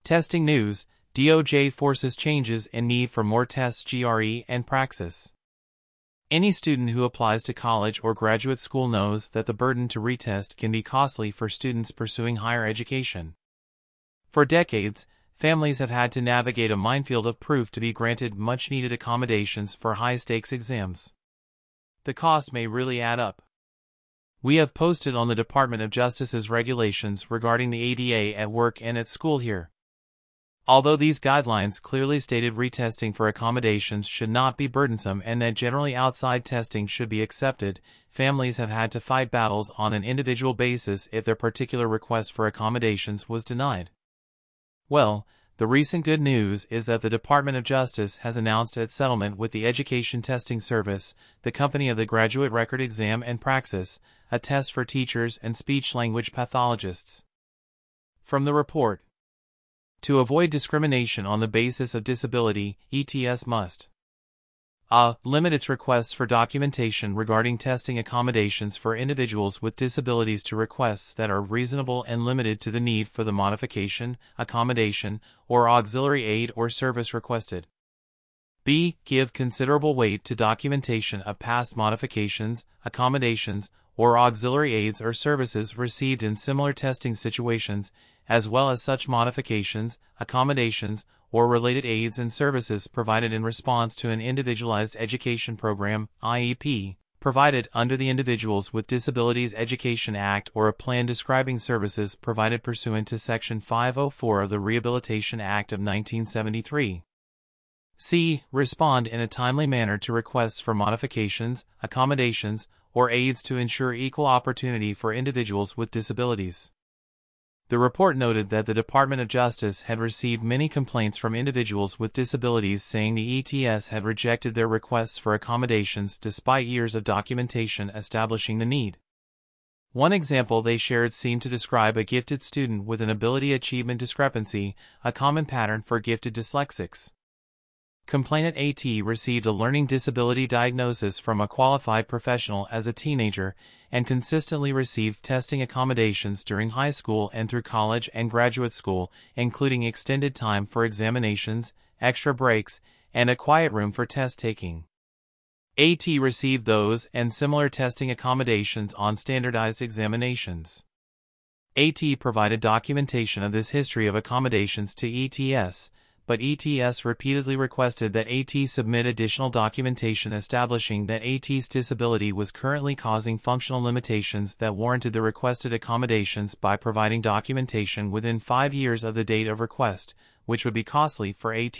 Testing news: DOJ forces changes and need for more tests GRE and Praxis. Any student who applies to college or graduate school knows that the burden to retest can be costly for students pursuing higher education. For decades, families have had to navigate a minefield of proof to be granted much-needed accommodations for high-stakes exams. The cost may really add up. We have posted on the Department of Justice's regulations regarding the ADA at work and at school here. Although these guidelines clearly stated retesting for accommodations should not be burdensome and that generally outside testing should be accepted, families have had to fight battles on an individual basis if their particular request for accommodations was denied. Well, the recent good news is that the Department of Justice has announced its settlement with the Education Testing Service, the company of the Graduate Record Exam and Praxis, a test for teachers and speech-language pathologists. From the report: to avoid discrimination on the basis of disability, ETS must limit its requests for documentation regarding testing accommodations for individuals with disabilities to requests that are reasonable and limited to the need for the modification, accommodation, or auxiliary aid or service requested. B. Give considerable weight to documentation of past modifications, accommodations, or auxiliary aids or services received in similar testing situations, as well as such modifications, accommodations, or related aids and services provided in response to an Individualized Education Program (IEP), provided under the Individuals with Disabilities Education Act or a plan describing services provided pursuant to Section 504 of the Rehabilitation Act of 1973. C. Respond in a timely manner to requests for modifications, accommodations, or aids to ensure equal opportunity for individuals with disabilities. The report noted that the Department of Justice had received many complaints from individuals with disabilities saying the ETS had rejected their requests for accommodations despite years of documentation establishing the need. One example they shared seemed to describe a gifted student with an ability achievement discrepancy, a common pattern for gifted dyslexics. Complainant AT received a learning disability diagnosis from a qualified professional as a teenager and consistently received testing accommodations during high school and through college and graduate school, including extended time for examinations, extra breaks, and a quiet room for test taking. AT received those and similar testing accommodations on standardized examinations. AT provided documentation of this history of accommodations to ETS, but ETS repeatedly requested that AT submit additional documentation establishing that AT's disability was currently causing functional limitations that warranted the requested accommodations by providing documentation within 5 years of the date of request, which would be costly for AT.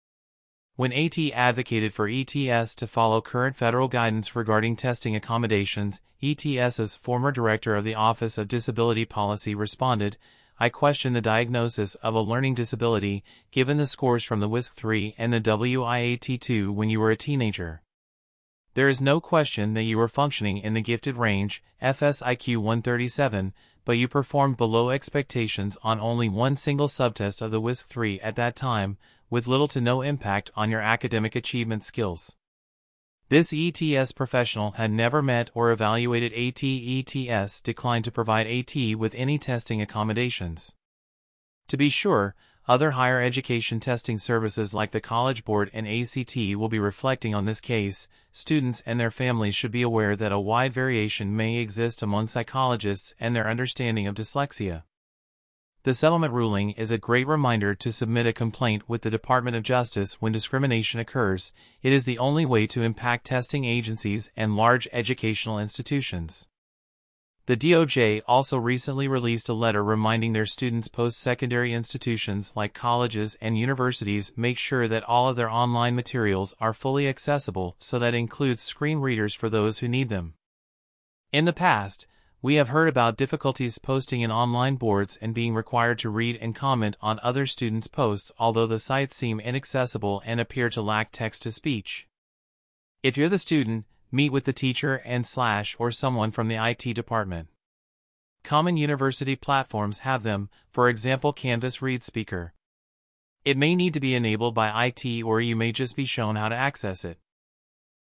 When AT advocated for ETS to follow current federal guidance regarding testing accommodations, ETS's former director of the Office of Disability Policy responded, "I question the diagnosis of a learning disability, given the scores from the WISC-3 and the WIAT-2 when you were a teenager. There is no question that you were functioning in the gifted range, FSIQ 137, but you performed below expectations on only one single subtest of the WISC-3 at that time, with little to no impact on your academic achievement skills." This ETS professional had never met or evaluated AT. ETS declined to provide AT with any testing accommodations. To be sure, other higher education testing services like the College Board and ACT will be reflecting on this case. Students and their families should be aware that a wide variation may exist among psychologists and their understanding of dyslexia. The settlement ruling is a great reminder to submit a complaint with the Department of Justice when discrimination occurs. It is the only way to impact testing agencies and large educational institutions. The DOJ also recently released a letter reminding their students post-secondary institutions like colleges and universities make sure that all of their online materials are fully accessible, so that includes screen readers for those who need them. In the past, we have heard about difficulties posting in online boards and being required to read and comment on other students' posts, although the sites seem inaccessible and appear to lack text-to-speech. If you're the student, meet with the teacher or someone from the IT department. Common university platforms have them, for example Canvas Read Speaker. It may need to be enabled by IT, or you may just be shown how to access it.